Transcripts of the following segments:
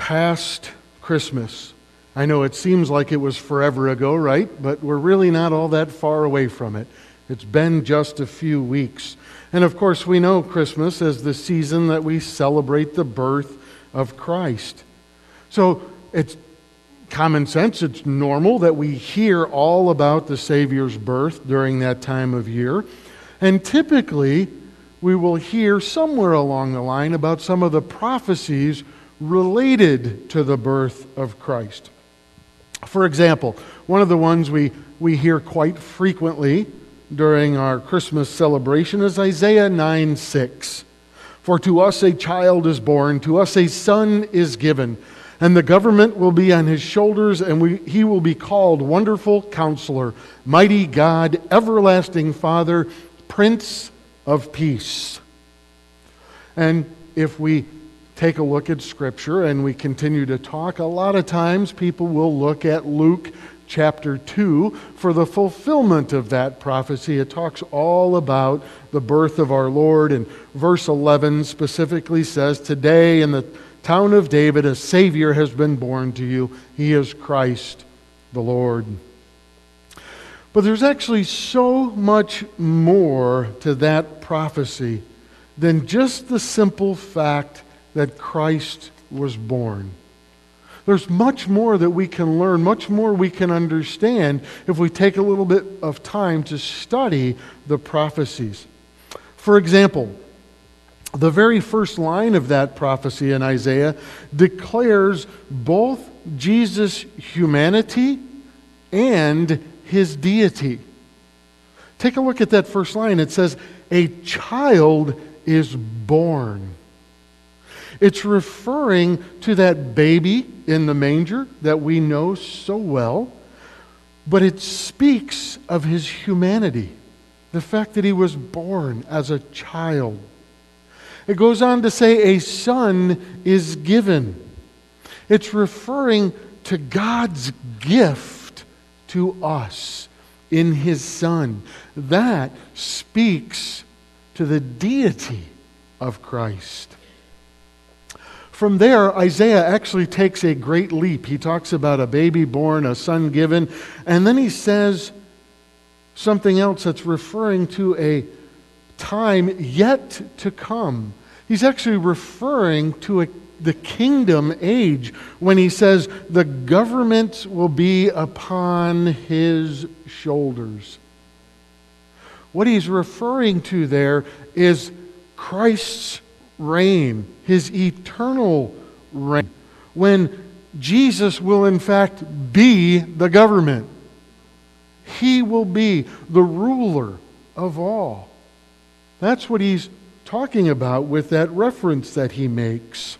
past Christmas. I know it seems like it was forever ago, right? But we're really not all that far away from it. It's been just a few weeks. And of course, we know Christmas as the season that we celebrate the birth of Christ. So it's common sense, it's normal that we hear all about the Savior's birth during that time of year. And typically, we will hear somewhere along the line about some of the prophecies related to the birth of Christ. For example, one of the ones we hear quite frequently during our Christmas celebration is Isaiah 9:6. For to us a child is born, to us a son is given, and the government will be on his shoulders, and he will be called Wonderful Counselor, Mighty God, Everlasting Father, Prince of Peace. And if we take a look at Scripture and we continue to talk, a lot of times people will look at Luke chapter 2 for the fulfillment of that prophecy. It talks all about the birth of our Lord, and verse 11 specifically says, "Today in the town of David a Savior has been born to you. He is Christ the Lord." But there's actually so much more to that prophecy than just the simple fact that Christ was born. There's much more that we can learn, much more we can understand if we take a little bit of time to study the prophecies. For example, the very first line of that prophecy in Isaiah declares both Jesus' humanity and his deity. Take a look at that first line. It says, "A child is born." It's referring to that baby in the manger that we know so well, but it speaks of his humanity, the fact that he was born as a child. It goes on to say, "A son is given." It's referring to God's gift to us in his Son. That speaks to the deity of Christ. From there, Isaiah actually takes a great leap. He talks about a baby born, a son given, and then he says something else that's referring to a time yet to come. He's actually referring to the kingdom age when he says the government will be upon his shoulders. What he's referring to there is Christ's reign, his eternal reign, when Jesus will in fact be the government. He will be the ruler of all. That's what he's talking about with that reference that he makes.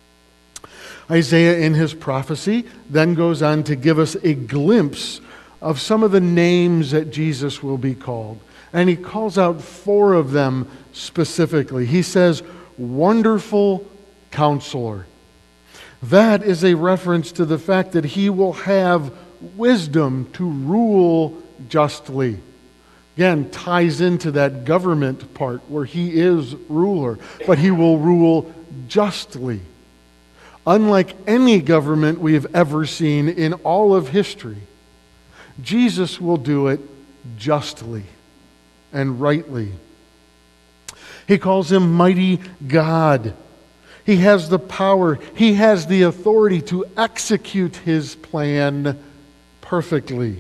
Isaiah in his prophecy then goes on to give us a glimpse of some of the names that Jesus will be called. And he calls out 4 of them specifically. He says, Wonderful Counselor. That is a reference to the fact that he will have wisdom to rule justly. Again, ties into that government part where he is ruler, but he will rule justly. Unlike any government we have ever seen in all of history, Jesus will do it justly and rightly. He calls him Mighty God. He has the power, he has the authority to execute his plan perfectly.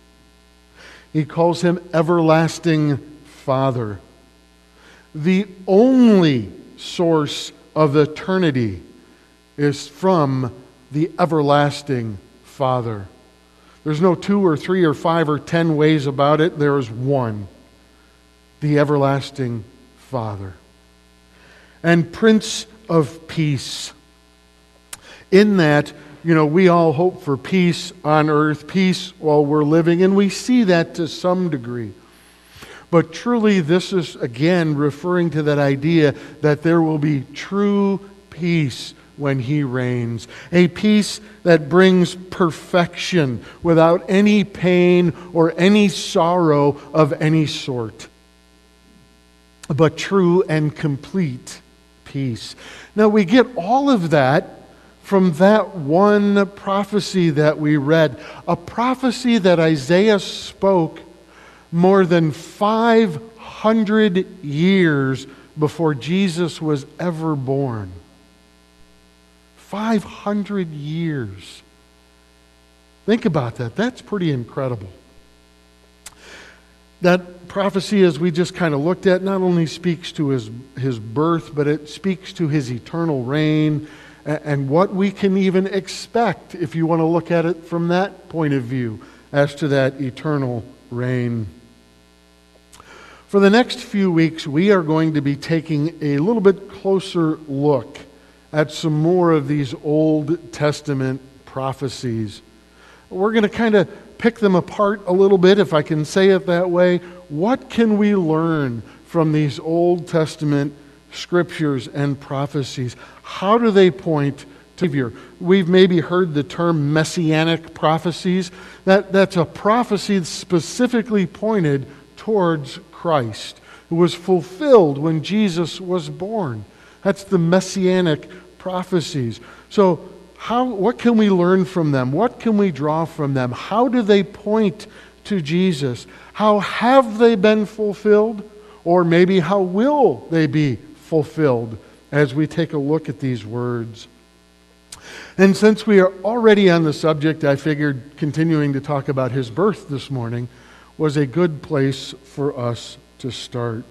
He calls him Everlasting Father. The only source of eternity is from the Everlasting Father. There's no 2 or 3 or 5 or 10 ways about it. There is one. The Everlasting Father. And Prince of Peace. In that, we all hope for peace on earth, peace while we're living, and we see that to some degree. But truly, this is, again, referring to that idea that there will be true peace when he reigns. A peace that brings perfection without any pain or any sorrow of any sort. But true and complete peace. Now, we get all of that from that one prophecy that we read, a prophecy that Isaiah spoke more than 500 years before Jesus was ever born. 500 years. Think about that. That's pretty incredible. That prophecy, as we just kind of looked at, not only speaks to his birth, but it speaks to his eternal reign and what we can even expect, if you want to look at it from that point of view, as to that eternal reign. For the next few weeks, we are going to be taking a little bit closer look at some more of these Old Testament prophecies. We're going to kind of pick them apart a little bit, if I can say it that way. What can we learn from these Old Testament scriptures and prophecies? How do they point to Savior? We've maybe heard the term messianic prophecies. That's a prophecy specifically pointed towards Christ, who was fulfilled when Jesus was born. That's the messianic prophecies. So what can we learn from them? What can we draw from them? How do they point to Jesus? How have they been fulfilled? Or maybe how will they be fulfilled as we take a look at these words? And since we are already on the subject, I figured continuing to talk about his birth this morning was a good place for us to start.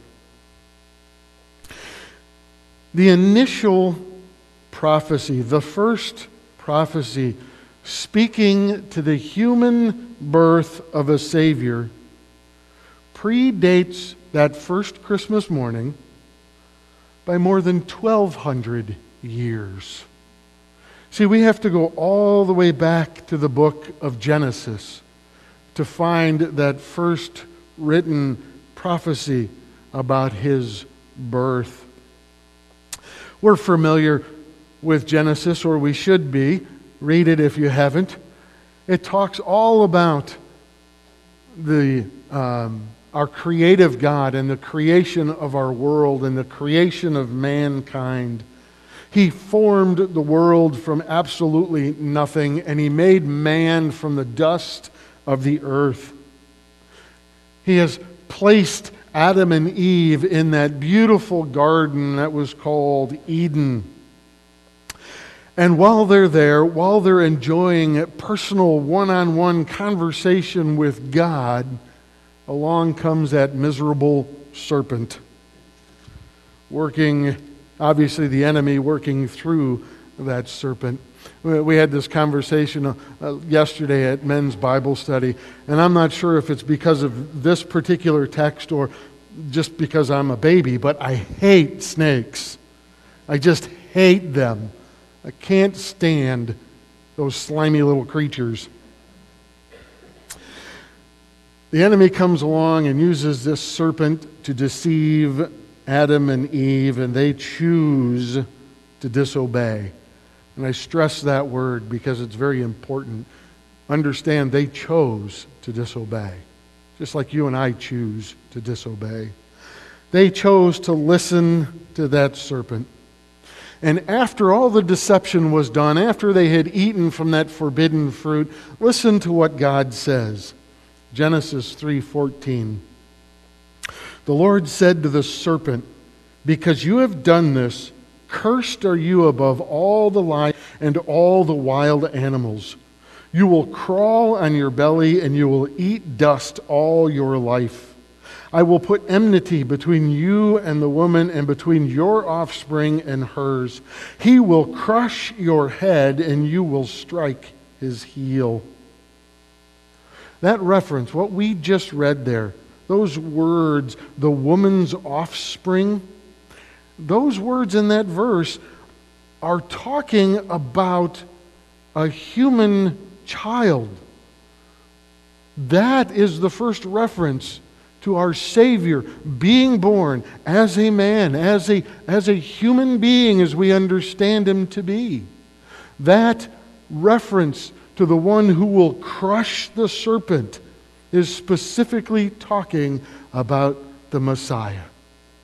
The initial prophecy, the first prophecy, speaking to the human birth of a Savior, predates that first Christmas morning by more than 1,200 years. See, we have to go all the way back to the book of Genesis to find that first written prophecy about his birth. We're familiar with Genesis, or we should be. Read it if you haven't. It talks all about our creative God and the creation of our world and the creation of mankind. He formed the world from absolutely nothing, and he made man from the dust of the earth. He has placed Adam and Eve in that beautiful garden that was called Eden. And while they're there, while they're enjoying personal one-on-one conversation with God, along comes that miserable serpent, obviously the enemy working through that serpent. We had this conversation yesterday at men's Bible study, and I'm not sure if it's because of this particular text or just because I'm a baby, but I hate snakes. I just hate them. I can't stand those slimy little creatures. The enemy comes along and uses this serpent to deceive Adam and Eve, and they choose to disobey. And I stress that word because it's very important. Understand, they chose to disobey, just like you and I choose to disobey. They chose to listen to that serpent. And after all the deception was done, after they had eaten from that forbidden fruit, listen to what God says. Genesis 3:14. The Lord said to the serpent, "Because you have done this, cursed are you above all the life and all the wild animals. You will crawl on your belly and you will eat dust all your life. I will put enmity between you and the woman and between your offspring and hers. He will crush your head and you will strike his heel." That reference, what we just read there, those words, the woman's offspring, those words in that verse are talking about a human child. That is the first reference to our Savior being born as a man, as a human being as we understand him to be. That reference to the one who will crush the serpent is specifically talking about the Messiah,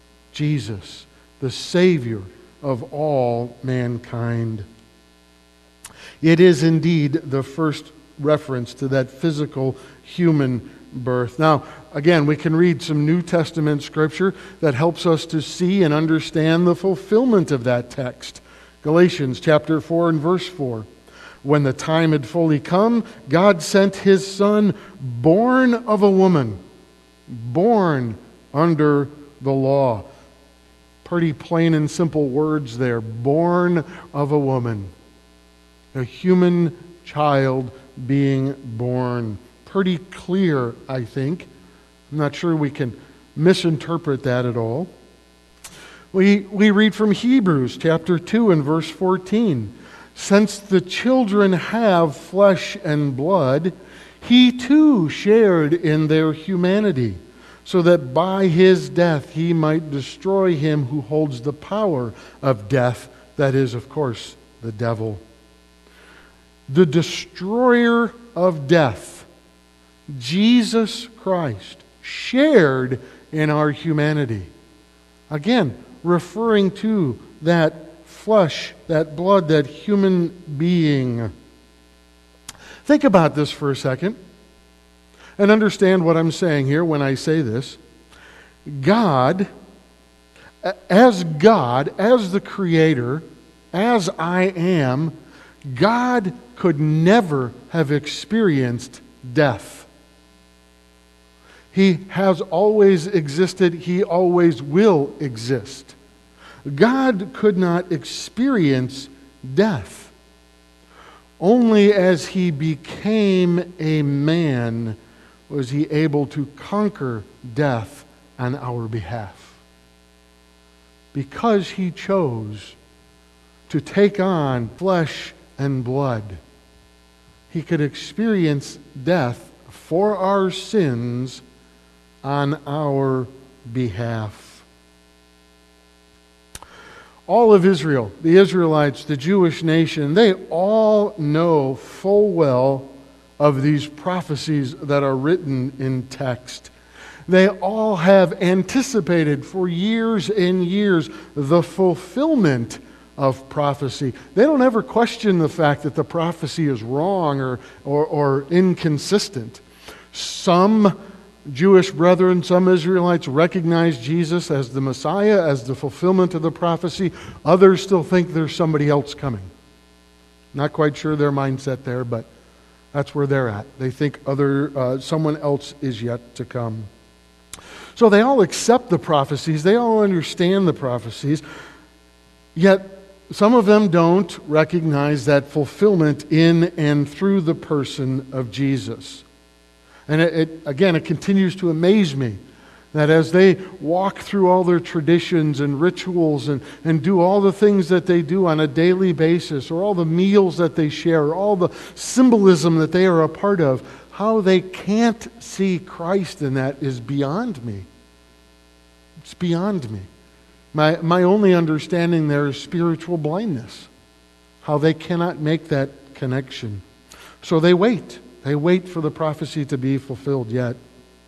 Jesus, the Savior of all mankind. It is indeed the first reference to that physical human birth. Now, again, we can read some New Testament scripture that helps us to see and understand the fulfillment of that text. Galatians chapter 4 and verse 4. When the time had fully come, God sent his Son, born of a woman, born under the law. Pretty plain and simple words there. Born of a woman. A human child being born. Pretty clear, I think. I'm not sure we can misinterpret that at all. We read from Hebrews chapter 2 and verse 14. Since the children have flesh and blood, he too shared in their humanity, so that by his death he might destroy him who holds the power of death, that is, of course, the devil. The destroyer of death, Jesus Christ, shared in our humanity. Again, referring to that flesh, that blood, that human being. Think about this for a second and understand what I'm saying here when I say this. God, as the Creator, as I am, God could never have experienced death. He has always existed. He always will exist. God could not experience death. Only as he became a man was he able to conquer death on our behalf. Because he chose to take on flesh and blood, he could experience death for our sins on our behalf. All of Israel, the Israelites, the Jewish nation, they all know full well of these prophecies that are written in text. They all have anticipated for years and years the fulfillment of prophecy. They don't ever question the fact that the prophecy is wrong or inconsistent. Some Jewish brethren, some Israelites recognize Jesus as the Messiah, as the fulfillment of the prophecy. Others still think there's somebody else coming. Not quite sure their mindset there, but that's where they're at. They think someone else is yet to come. So they all accept the prophecies. They all understand the prophecies. Yet some of them don't recognize that fulfillment in and through the person of Jesus. And it continues to amaze me that as they walk through all their traditions and rituals and do all the things that they do on a daily basis, or all the meals that they share, or all the symbolism that they are a part of, how they can't see Christ in that is beyond me. It's beyond me. My only understanding there is spiritual blindness, how they cannot make that connection. So they wait. They wait for the prophecy to be fulfilled yet.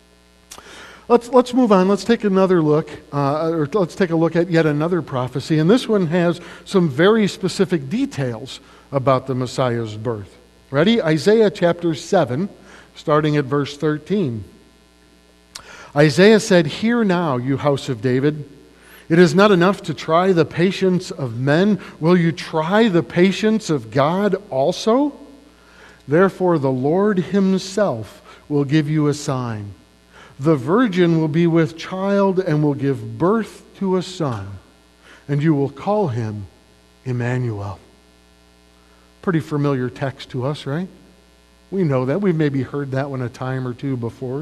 Let's move on. Let's take another look, or let's take a look at yet another prophecy. And this one has some very specific details about the Messiah's birth. Ready? Isaiah chapter 7, starting at verse 13. Isaiah said, "Hear now, you house of David. It is not enough to try the patience of men. Will you try the patience of God also? Therefore, the Lord himself will give you a sign. The virgin will be with child and will give birth to a son, and you will call him Emmanuel." Pretty familiar text to us, right? We know that. We've maybe heard that one a time or two before.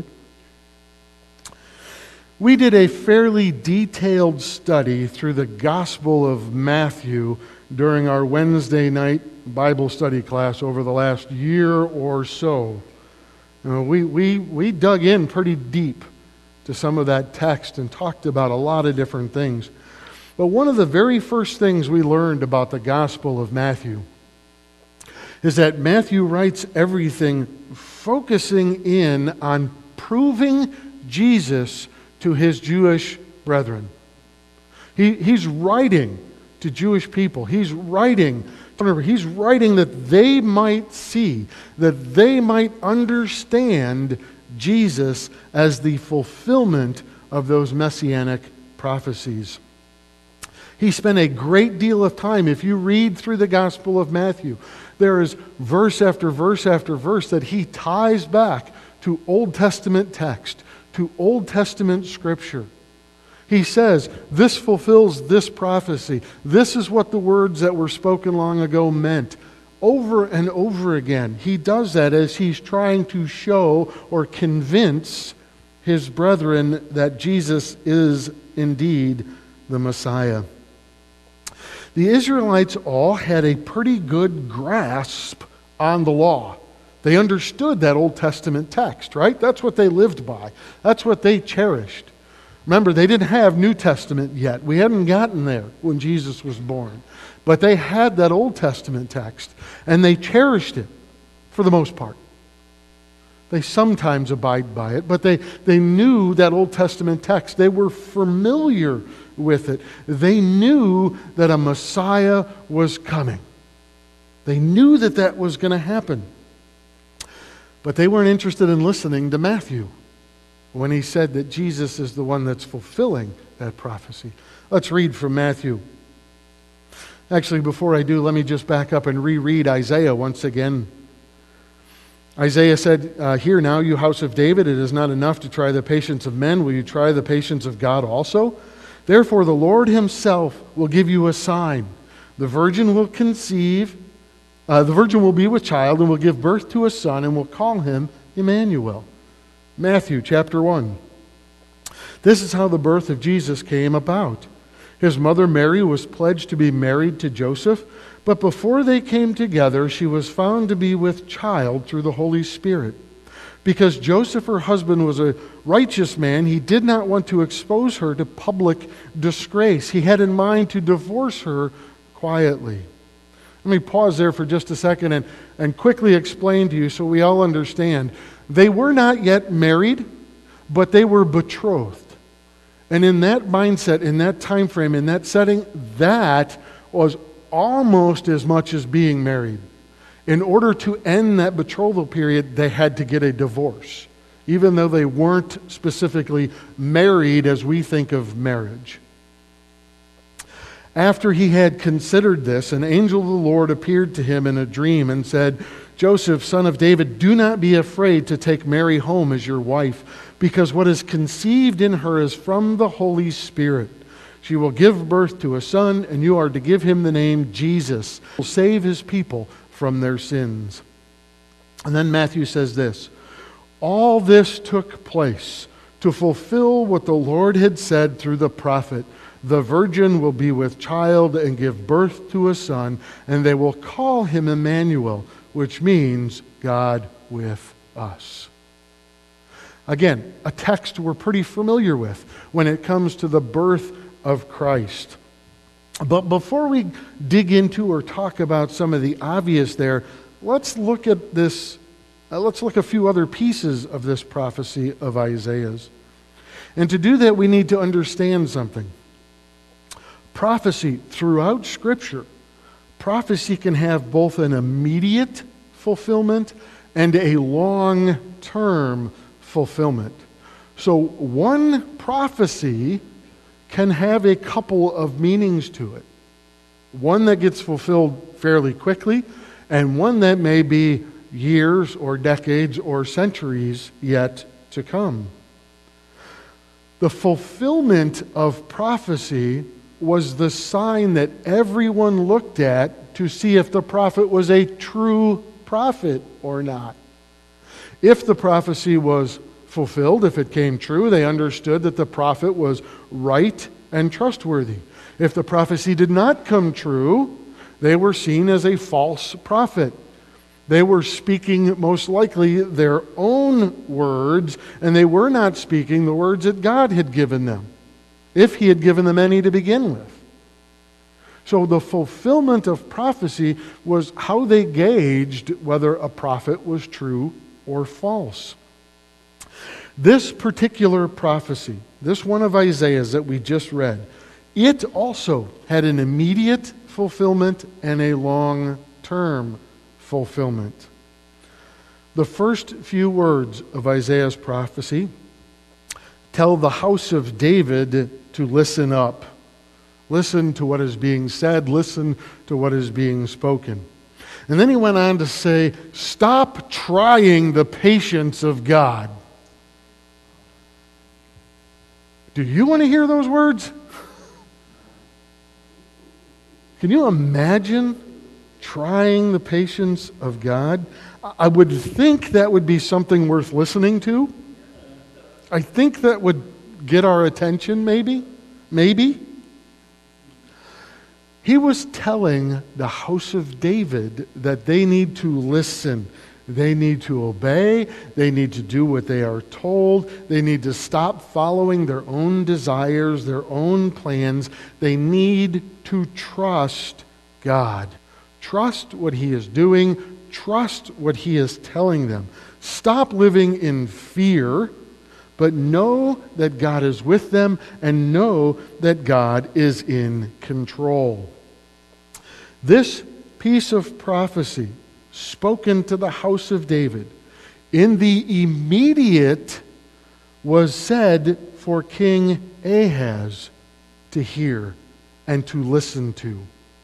We did a fairly detailed study through the Gospel of Matthew during our Wednesday night Bible study class over the last year or so. We dug in pretty deep to some of that text and talked about a lot of different things. But one of the very first things we learned about the Gospel of Matthew is that Matthew writes everything focusing in on proving Jesus to his Jewish brethren. He's writing to Jewish people. He's writing Remember, he's writing that they might see, that they might understand Jesus as the fulfillment of those messianic prophecies. He spent a great deal of time. If you read through the Gospel of Matthew, there is verse after verse after verse that he ties back to Old Testament text, to Old Testament scripture. He says, this fulfills this prophecy. This is what the words that were spoken long ago meant. Over and over again, he does that as he's trying to show or convince his brethren that Jesus is indeed the Messiah. The Israelites all had a pretty good grasp on the law. They understood that Old Testament text, right? That's what they lived by. That's what they cherished. Remember, they didn't have New Testament yet. We hadn't gotten there when Jesus was born. But they had that Old Testament text, and they cherished it for the most part. They sometimes abide by it, but they knew that Old Testament text. They were familiar with it. They knew that a Messiah was coming. They knew that that was going to happen. But they weren't interested in listening to Matthew when he said that Jesus is the one that's fulfilling that prophecy. Let's read from Matthew. Actually, before I do, let me just back up and reread Isaiah once again. Isaiah said, "Hear now, you house of David, it is not enough to try the patience of men. Will you try the patience of God also? Therefore the Lord himself will give you a sign. The virgin will conceive, the virgin will be with child and will give birth to a son and will call him Emmanuel." Matthew chapter 1. This is how the birth of Jesus came about. His mother Mary was pledged to be married to Joseph, but before they came together, she was found to be with child through the Holy Spirit. Because Joseph, her husband, was a righteous man, he did not want to expose her to public disgrace. He had in mind to divorce her quietly. Let me pause there for just a second and quickly explain to you so we all understand. They were not yet married, but they were betrothed. And in that mindset, in that time frame, in that setting, that was almost as much as being married. In order to end that betrothal period, they had to get a divorce, even though they weren't specifically married as we think of marriage. After he had considered this, an angel of the Lord appeared to him in a dream and said, "Joseph, son of David, do not be afraid to take Mary home as your wife, because what is conceived in her is from the Holy Spirit. She will give birth to a son, and you are to give him the name Jesus. He will save his people from their sins." And then Matthew says this, "All this took place to fulfill what the Lord had said through the prophet. The virgin will be with child and give birth to a son, and they will call him Emmanuel," which means God with us. Again, a text we're pretty familiar with when it comes to the birth of Christ. But before we dig into or talk about some of the obvious there, let's look at this. Let's look at a few other pieces of this prophecy of Isaiah's. And to do that, we need to understand something. Prophecy throughout Scripture, prophecy can have both an immediate fulfillment and a long-term fulfillment. So one prophecy can have a couple of meanings to it. One that gets fulfilled fairly quickly, and one that may be years or decades or centuries yet to come. The fulfillment of prophecy was the sign that everyone looked at to see if the prophet was a true prophet or not. If the prophecy was fulfilled, if it came true, they understood that the prophet was right and trustworthy. If the prophecy did not come true, they were seen as a false prophet. They were speaking most likely their own words, and they were not speaking the words that God had given them, if he had given them any to begin with. So the fulfillment of prophecy was how they gauged whether a prophet was true or false. This particular prophecy, this one of Isaiah's that we just read, it also had an immediate fulfillment and a long-term fulfillment. The first few words of Isaiah's prophecy tell the house of David to listen up. Listen to what is being said. Listen to what is being spoken. And then he went on to say, stop trying the patience of God. Do you want to hear those words? Can you imagine trying the patience of God? I would think that would be something worth listening to. I think that would get our attention, maybe. He was telling the house of David that they need to listen. They need to obey. They need to do what they are told. They need to stop following their own desires, their own plans. They need to trust God. Trust what He is doing. Trust what He is telling them. Stop living in fear, but know that God is with them and know that God is in control. This piece of prophecy spoken to the house of David in the immediate was said for King Ahaz to hear and to listen to.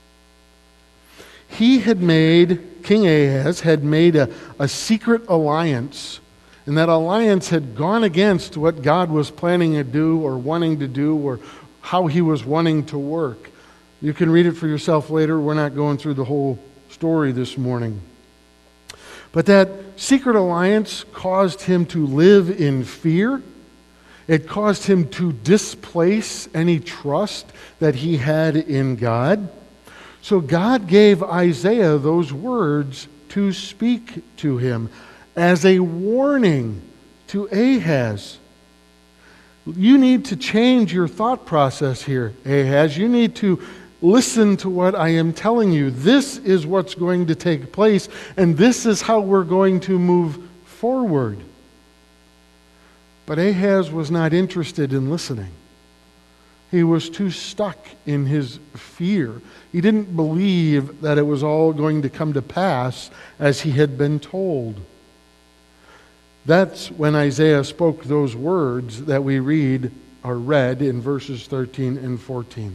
King Ahaz had made a secret alliance, and that alliance had gone against what God was planning to do or wanting to do or how He was wanting to work. You can read it for yourself later. We're not going through the whole story this morning. But that secret alliance caused him to live in fear. It caused him to displace any trust that he had in God. So God gave Isaiah those words to speak to him as a warning to Ahaz. You need to change your thought process here, Ahaz. You need to listen to what I am telling you. This is what's going to take place, and this is how we're going to move forward. But Ahaz was not interested in listening. He was too stuck in his fear. He didn't believe that it was all going to come to pass as he had been told. That's when Isaiah spoke those words that we read in verses 13 and 14.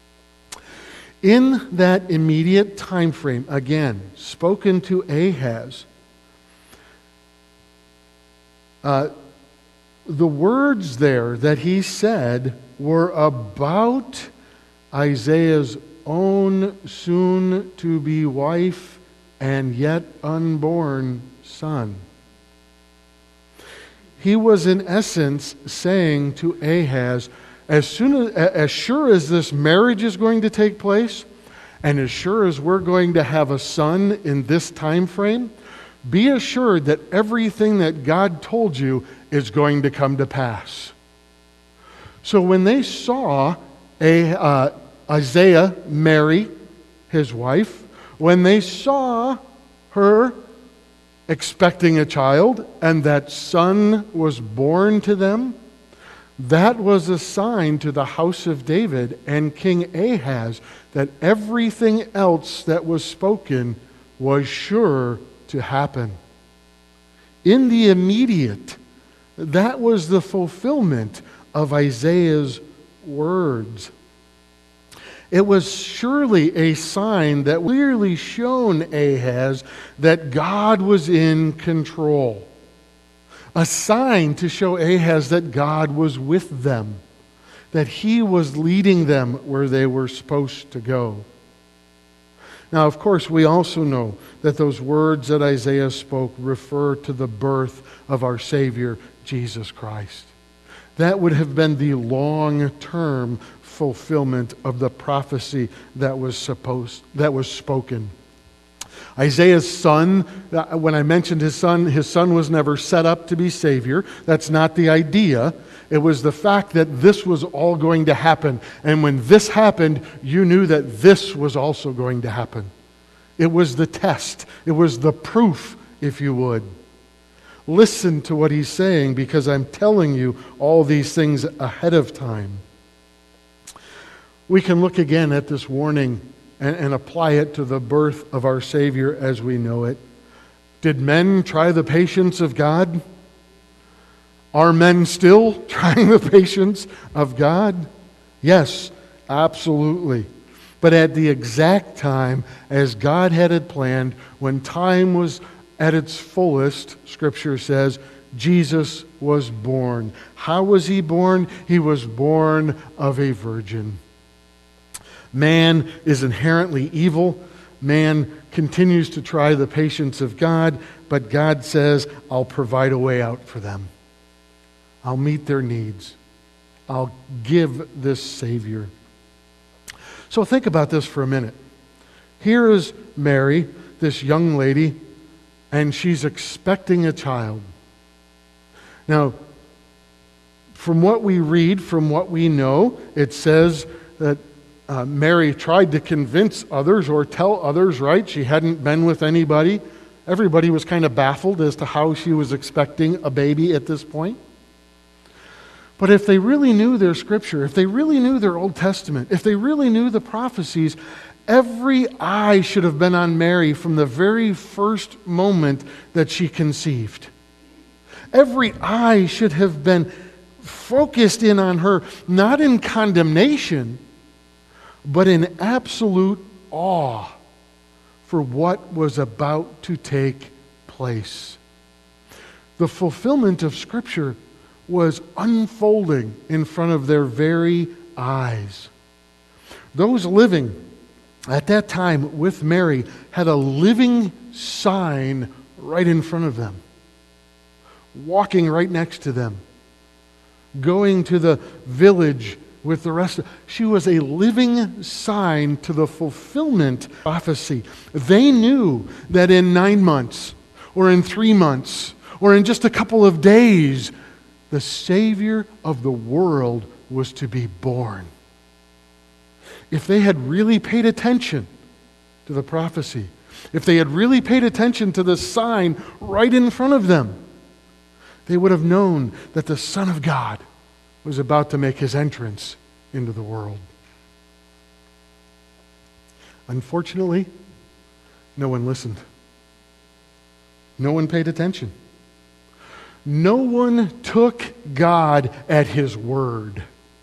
In that immediate time frame, again, spoken to Ahaz, the words there that he said were about Isaiah's own soon-to-be wife and yet unborn son. He was in essence saying to Ahaz, as sure as this marriage is going to take place, and as sure as we're going to have a son in this time frame, be assured that everything that God told you is going to come to pass. So when they saw Isaiah marry his wife, when they saw her expecting a child, and that son was born to them, that was a sign to the house of David and King Ahaz that everything else that was spoken was sure to happen. In the immediate, that was the fulfillment of Isaiah's words. It was surely a sign that clearly shown Ahaz that God was in control. A sign to show Ahaz that God was with them, that He was leading them where they were supposed to go. Now, of course, we also know that those words that Isaiah spoke refer to the birth of our Savior, Jesus Christ. That would have been the long-term fulfillment of the prophecy that was spoken. Isaiah's son, when I mentioned his son was never set up to be Savior. That's not the idea. It was the fact that this was all going to happen. And when this happened, you knew that this was also going to happen. It was the test. It was the proof, if you would. Listen to what he's saying, because I'm telling you all these things ahead of time. We can look again at this warning and apply it to the birth of our Savior as we know it. Did men try the patience of God? Are men still trying the patience of God? Yes, absolutely. But at the exact time, as God had it planned, when time was at its fullest, Scripture says, Jesus was born. How was he born? He was born of a virgin. Man is inherently evil. Man continues to try the patience of God, but God says, I'll provide a way out for them. I'll meet their needs. I'll give this Savior. So think about this for a minute. Here is Mary, this young lady, and she's expecting a child. Now, from what we read, from what we know, it says that Mary tried to convince others or tell others, right? She hadn't been with anybody. Everybody was kind of baffled as to how she was expecting a baby at this point. But if they really knew their Scripture, if they really knew their Old Testament, if they really knew the prophecies, every eye should have been on Mary from the very first moment that she conceived. Every eye should have been focused in on her, not in condemnation, but in absolute awe for what was about to take place. The fulfillment of Scripture was unfolding in front of their very eyes. Those living at that time with Mary had a living sign right in front of them, walking right next to them, going to the village with the rest of. She was a living sign to the fulfillment of prophecy. They knew that in 9 months, or in 3 months, or in just a couple of days, the Savior of the world was to be born. If they had really paid attention to the prophecy, if they had really paid attention to the sign right in front of them, they would have known that the Son of God was about to make his entrance into the world. Unfortunately, no one listened. No one paid attention. No one took God at his word.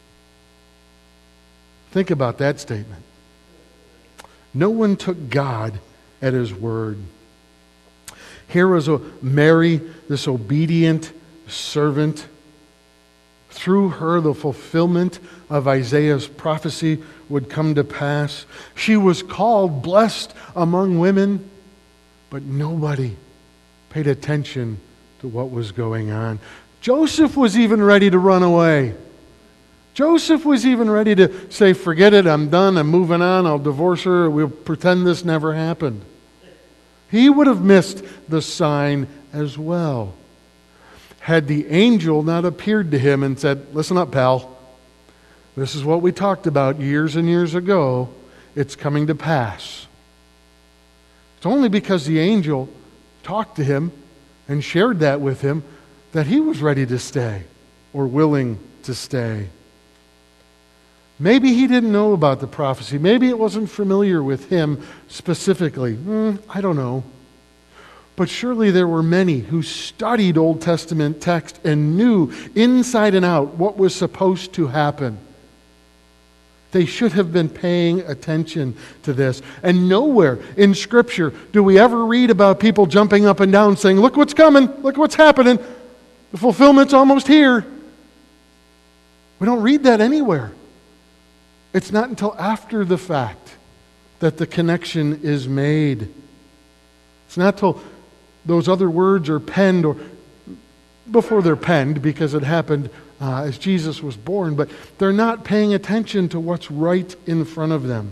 Think about that statement. No one took God at his word. Here was Mary, this obedient servant. Through her, the fulfillment of Isaiah's prophecy would come to pass. She was called blessed among women, but nobody paid attention to what was going on. Joseph was even ready to run away. Joseph was even ready to say, forget it, I'm done, I'm moving on, I'll divorce her, we'll pretend this never happened. He would have missed the sign as well, had the angel not appeared to him and said, listen up, pal. This is what we talked about years and years ago. It's coming to pass. It's only because the angel talked to him and shared that with him that he was ready to stay or willing to stay. Maybe he didn't know about the prophecy. Maybe it wasn't familiar with him specifically. I don't know. But surely there were many who studied Old Testament text and knew inside and out what was supposed to happen. They should have been paying attention to this. And nowhere in Scripture do we ever read about people jumping up and down saying, look what's coming, look what's happening, the fulfillment's almost here. We don't read that anywhere. It's not until after the fact that the connection is made. It's not till those other words are penned, or before they're penned, because it happened as Jesus was born, but they're not paying attention to what's right in front of them.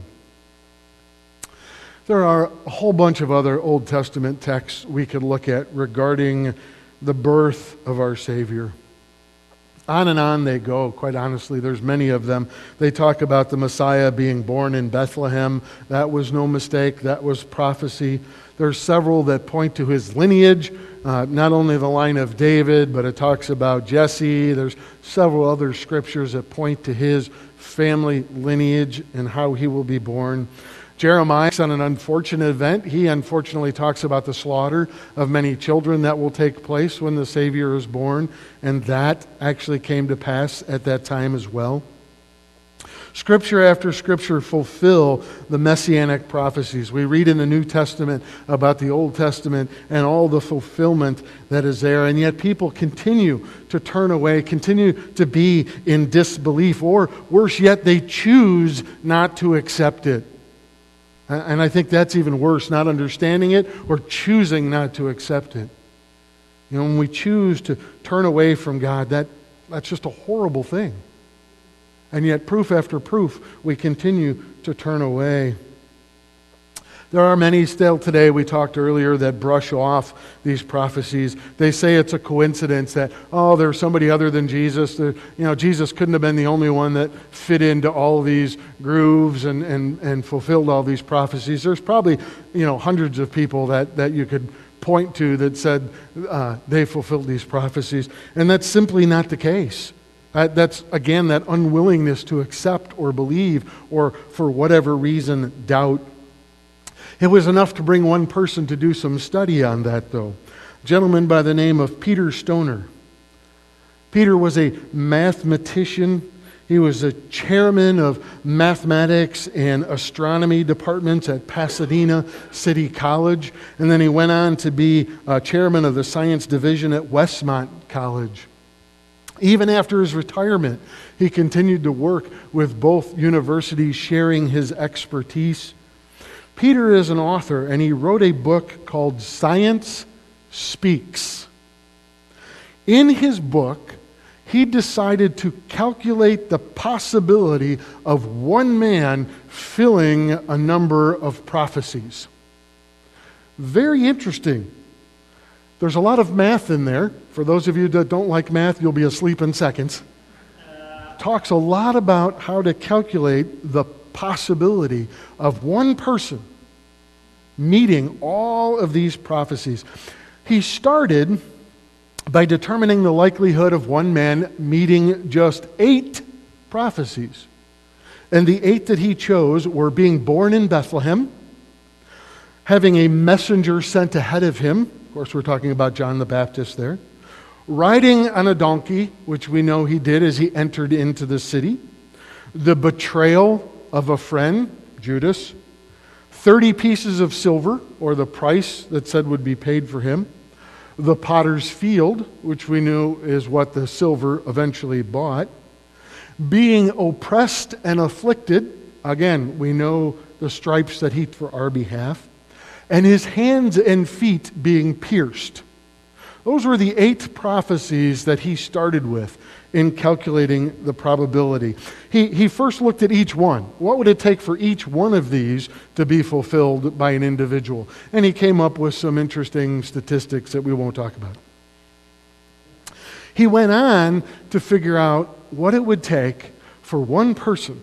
There are a whole bunch of other Old Testament texts we could look at regarding the birth of our Savior. On and on they go, quite honestly. There's many of them. They talk about the Messiah being born in Bethlehem. That was no mistake. That was prophecy. There's several that point to his lineage, not only the line of David, but it talks about Jesse. There's several other scriptures that point to his family lineage and how he will be born. Jeremiah on an unfortunate event. He unfortunately talks about the slaughter of many children that will take place when the Savior is born, and that actually came to pass at that time as well. Scripture after Scripture fulfill the messianic prophecies. We read in the New Testament about the Old Testament and all the fulfillment that is there, and yet people continue to turn away, continue to be in disbelief, or worse yet, they choose not to accept it. And I think that's even worse, not understanding it or choosing not to accept it. You know, when we choose to turn away from God, that's just a horrible thing. And yet, proof after proof, we continue to turn away. There are many still today, we talked earlier, that brush off these prophecies. They say it's a coincidence that, there's somebody other than Jesus. Jesus couldn't have been the only one that fit into all these grooves and fulfilled all these prophecies. There's probably, hundreds of people that you could point to that said they fulfilled these prophecies. And that's simply not the case. That's, again, that unwillingness to accept or believe or, for whatever reason, doubt. It was enough to bring one person to do some study on that, though. A gentleman by the name of Peter Stoner. Peter was a mathematician. He was a chairman of mathematics and astronomy departments at Pasadena City College. And then he went on to be chairman of the science division at Westmont College. Even after his retirement, he continued to work with both universities, sharing his expertise. Peter is an author, and he wrote a book called Science Speaks. In his book, he decided to calculate the possibility of one man filling a number of prophecies. Very interesting. There's a lot of math in there. For those of you that don't like math, you'll be asleep in seconds. Talks a lot about how to calculate the possibility of one person meeting all of these prophecies. He started by determining the likelihood of one man meeting just 8 prophecies. And the 8 that he chose were being born in Bethlehem, having a messenger sent ahead of him. Of course, we're talking about John the Baptist there. Riding on a donkey, which we know he did as he entered into the city. The betrayal of a friend, Judas. 30 pieces of silver, or the price that said would be paid for him. The potter's field, which we knew is what the silver eventually bought. Being oppressed and afflicted. Again, we know the stripes that he took for our behalf. And his hands and feet being pierced. Those were the 8 prophecies that he started with in calculating the probability. He first looked at each one. What would it take for each one of these to be fulfilled by an individual? And he came up with some interesting statistics that we won't talk about. He went on to figure out what it would take for one person,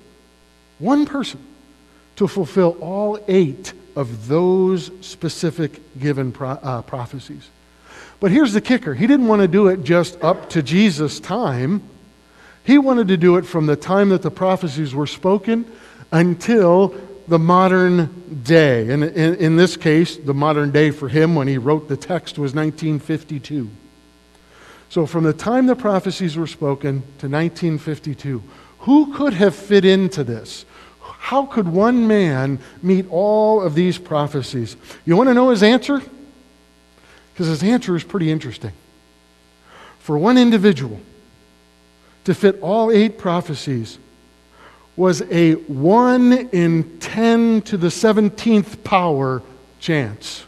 to fulfill all 8 of those specific given prophecies. But here's the kicker. He didn't want to do it just up to Jesus' time. He wanted to do it from the time that the prophecies were spoken until the modern day. And in this case, the modern day for him when he wrote the text was 1952. So from the time the prophecies were spoken to 1952, who could have fit into this? How could one man meet all of these prophecies? You want to know his answer? Because his answer is pretty interesting. For one individual to fit all 8 prophecies was a 1 in 10 to the 17th power chance.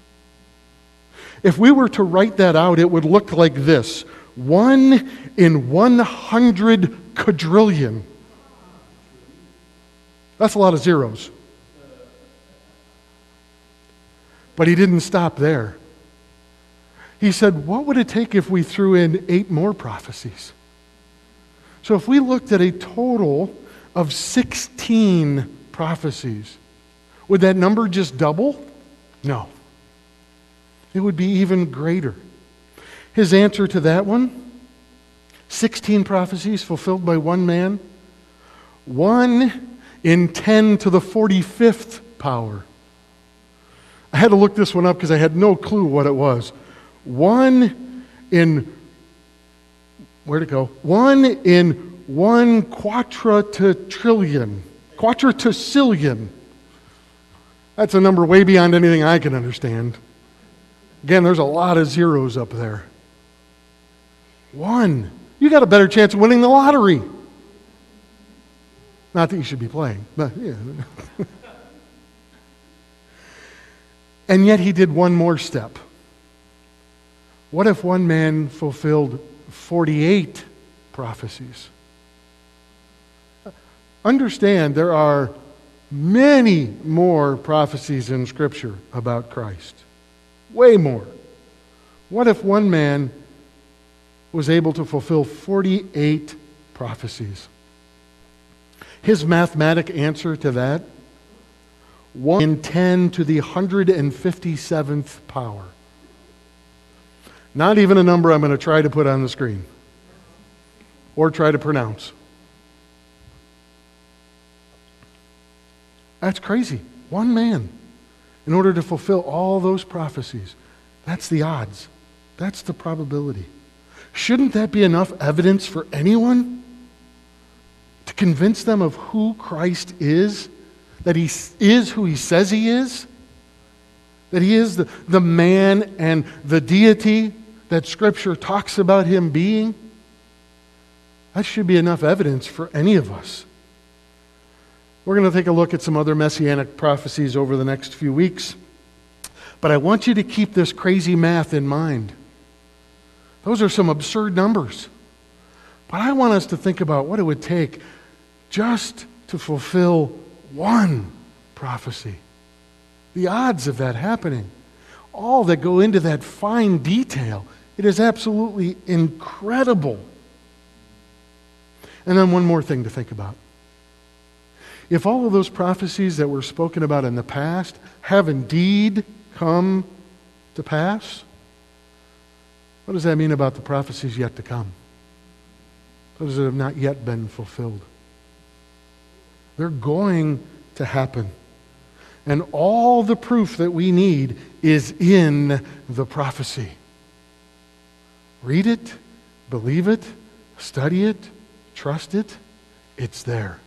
If we were to write that out, it would look like this. 1 in 100 quadrillion. That's a lot of zeros. But he didn't stop there. He said, what would it take if we threw in 8 more prophecies? So if we looked at a total of 16 prophecies, would that number just double? No. It would be even greater. His answer to that one, 16 prophecies fulfilled by one man, 1 in 10 to the 45th power. I had to look this one up because I had no clue what it was. 1 in 1 quadrillion. That's a number way beyond anything I can understand. Again, there's a lot of zeros up there. 1. You got a better chance of winning the lottery. Not that you should be playing, but yeah. And yet he did one more step. What if one man fulfilled 48 prophecies? Understand, there are many more prophecies in Scripture about Christ. Way more. What if one man was able to fulfill 48 prophecies? His mathematic answer to that, 1 in 10 to the 157th power. Not even a number I'm going to try to put on the screen or try to pronounce. That's crazy. One man, in order to fulfill all those prophecies. That's the odds. That's the probability. Shouldn't that be enough evidence for anyone to convince them of who Christ is? That he is who he says he is? That he is the man and the deity that Scripture talks about him being? That should be enough evidence for any of us. We're going to take a look at some other messianic prophecies over the next few weeks. But I want you to keep this crazy math in mind. Those are some absurd numbers. But I want us to think about what it would take just to fulfill one prophecy. The odds of that happening. All that go into that fine detail. It is absolutely incredible. And then one more thing to think about. If all of those prophecies that were spoken about in the past have indeed come to pass, what does that mean about the prophecies yet to come? Those that have not yet been fulfilled. They're going to happen. And all the proof that we need is in the prophecy. Read it, believe it, study it, trust it. It's there.